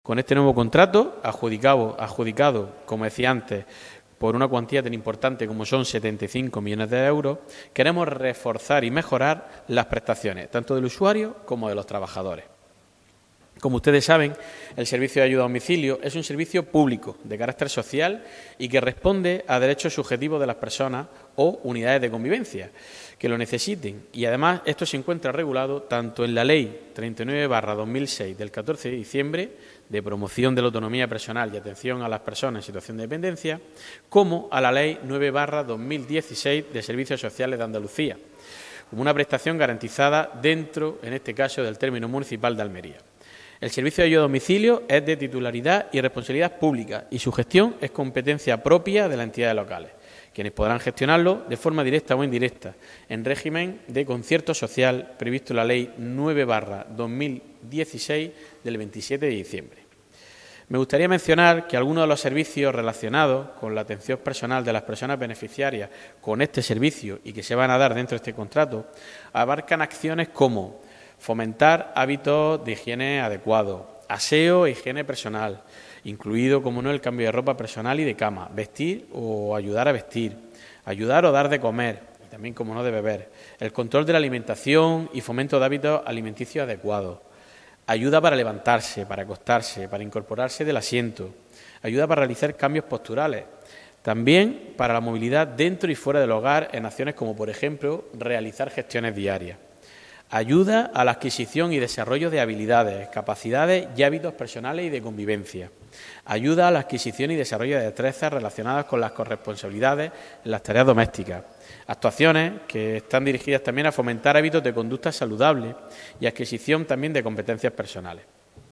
Con este nuevo contrato, adjudicado, como decía antes, por una cuantía tan importante como son 75 millones de euros, queremos reforzar y mejorar las prestaciones, tanto del usuario como de los trabajadores. Como ustedes saben, el servicio de ayuda a domicilio es un servicio público de carácter social y que responde a derechos subjetivos de las personas o unidades de convivencia que lo necesiten. Y además esto se encuentra regulado tanto en la Ley 39/2006 del 14 de diciembre de promoción de la autonomía personal y atención a las personas en situación de dependencia, como a la Ley 9/2016 de Servicios Sociales de Andalucía, como una prestación garantizada dentro, en este caso, del término municipal de Almería. El servicio de ayuda a domicilio es de titularidad y responsabilidad pública y su gestión es competencia propia de las entidades locales, quienes podrán gestionarlo de forma directa o indirecta, en régimen de concierto social previsto en la Ley 9/2016 del 27 de diciembre. Me gustaría mencionar que algunos de los servicios relacionados con la atención personal de las personas beneficiarias con este servicio y que se van a dar dentro de este contrato abarcan acciones como fomentar hábitos de higiene adecuados, aseo e higiene personal, incluido, como no, el cambio de ropa personal y de cama, vestir o ayudar a vestir, ayudar o dar de comer, y también, como no, de beber, el control de la alimentación y fomento de hábitos alimenticios adecuados, ayuda para levantarse, para acostarse, para incorporarse del asiento, ayuda para realizar cambios posturales, también para la movilidad dentro y fuera del hogar en acciones como, por ejemplo, realizar gestiones diarias. Ayuda a la adquisición y desarrollo de habilidades, capacidades y hábitos personales y de convivencia. Ayuda a la adquisición y desarrollo de destrezas relacionadas con las corresponsabilidades en las tareas domésticas. Actuaciones que están dirigidas también a fomentar hábitos de conducta saludable y adquisición también de competencias personales.